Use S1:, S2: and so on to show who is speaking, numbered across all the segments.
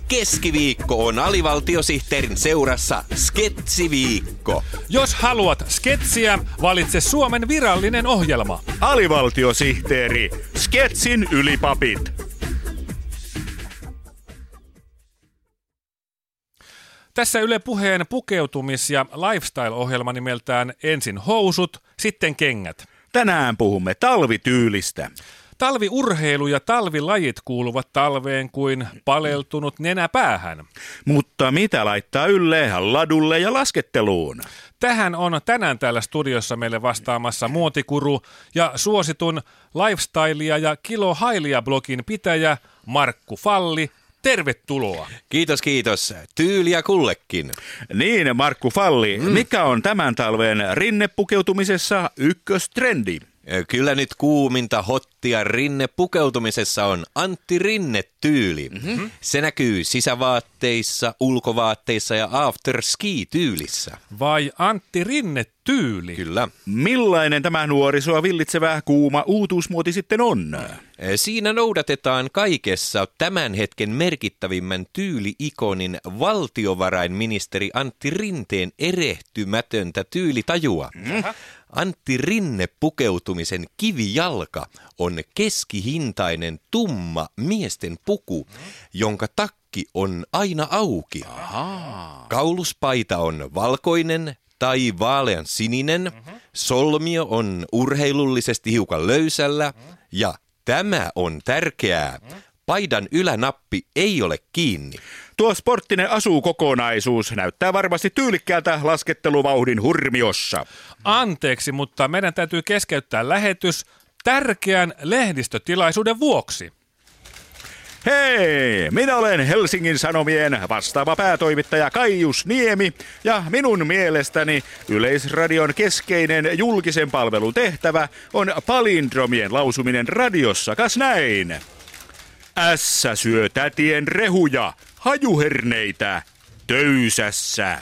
S1: Keskiviikko on alivaltiosihteerin seurassa Sketsiviikko.
S2: Jos haluat sketsiä, valitse Suomen virallinen ohjelma.
S3: Alivaltiosihteeri, Sketsin ylipapit.
S2: Tässä Yle Puheen pukeutumis- ja lifestyle-ohjelma nimeltään Ensin housut, sitten kengät.
S3: Tänään puhumme talvityylistä.
S2: Talviurheilu ja talvilajit kuuluvat talveen kuin paleltunut nenä päähän.
S3: Mutta mitä laittaa ylle, ladulle ja lasketteluun?
S2: Tähän on tänään täällä studiossa meille vastaamassa muotikuru ja suositun lifestylea ja kilohailia-blogin pitäjä Markku Falli. Tervetuloa.
S1: Kiitos, kiitos. Tyyliä kullekin.
S3: Niin, Markku Falli, mikä on tämän talven rinnepukeutumisessa ykköstrendi?
S1: Kyllä nyt kuuminta hottia rinnepukeutumisessa on Antti Rinne-tyyli. Se näkyy sisävaatteissa, ulkovaatteissa ja afterski-tyylissä.
S2: Vai Antti Rinne-tyyli?
S1: Kyllä.
S3: Millainen tämä nuorisoa villitsevä kuuma uutuusmuoti sitten on?
S1: Siinä noudatetaan kaikessa tämän hetken merkittävimmän tyyli-ikonin valtiovarainministeri Antti Rinteen erehtymätöntä tyylitajua. Antti Rinne pukeutumisen kivijalka on keskihintainen tumma miesten puku, jonka takki on aina auki. Kauluspaita on valkoinen tai vaalean sininen, solmio on urheilullisesti hiukan löysällä ja tämä on tärkeää. Paidan ylänappi ei ole kiinni.
S3: Tuo sporttinen asukokonaisuus näyttää varmasti tyylikkäältä lasketteluvauhdin hurmiossa.
S2: Anteeksi, mutta meidän täytyy keskeyttää lähetys tärkeän lehdistötilaisuuden vuoksi.
S3: Hei, minä olen Helsingin Sanomien vastaava päätoimittaja Kaijus Niemi ja minun mielestäni Yleisradion keskeinen julkisen palvelun tehtävä on palindromien lausuminen radiossa, kas näin. Ässä syö tätien rehuja, hajuherneitä, töysässä.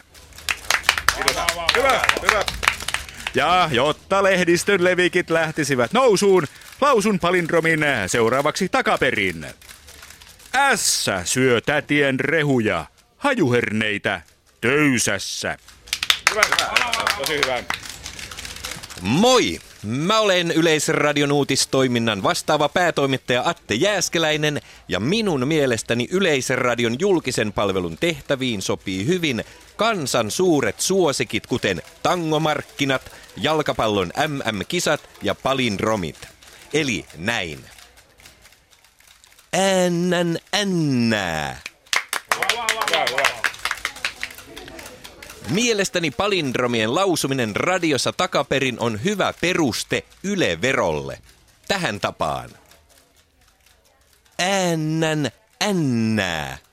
S3: Hyvä. Ja jotta lehdistön levikit lähtisivät nousuun, lausun palindromin seuraavaksi takaperin. Ässä syö tätien rehuja, hajuherneitä, töysässä. Hyvä. Tosi hyvä.
S1: Moi! Mä olen Yleisradion uutistoiminnan vastaava päätoimittaja Atte Jääskeläinen ja minun mielestäni Yleisradion julkisen palvelun tehtäviin sopii hyvin kansan suuret suosikit, kuten tangomarkkinat, jalkapallon MM-kisat ja palindromit. Eli näin. Ännää. Mielestäni palindromien lausuminen radiossa takaperin on hyvä peruste Yle-verolle. Tähän tapaan. Ännää.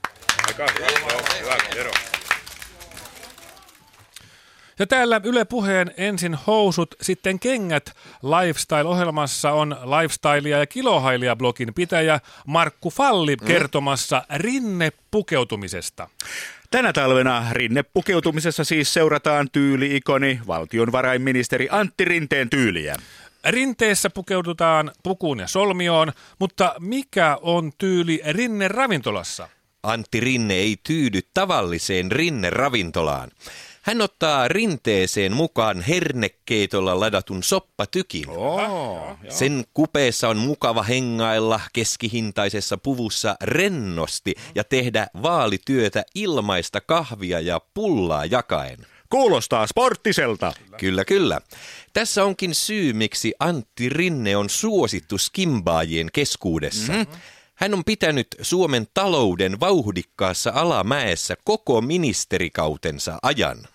S2: Ja täällä Yle Puheen Ensin housut, sitten kengät lifestyle-ohjelmassa on lifestylea ja kilohailia-blogin pitäjä Markku Falli kertomassa rinnepukeutumisesta.
S3: Tänä talvena rinnepukeutumisessa siis seurataan tyyli-ikoni valtionvarainministeri Antti Rinteen tyyliä.
S2: Rinteessä pukeudutaan pukuun ja solmioon, mutta mikä on tyyli rinneravintolassa?
S1: Antti Rinne ei tyydy tavalliseen rinneravintolaan. Hän ottaa rinteeseen mukaan hernekeitolla ladatun soppatykin. Sen kupeessa on mukava hengailla keskihintaisessa puvussa rennosti ja tehdä vaalityötä ilmaista kahvia ja pullaa jakaen.
S3: Kuulostaa sporttiselta.
S1: Kyllä. Tässä onkin syy, miksi Antti Rinne on suosittu skimbaajien keskuudessa. Hän on pitänyt Suomen talouden vauhdikkaassa alamäessä koko ministerikautensa ajan.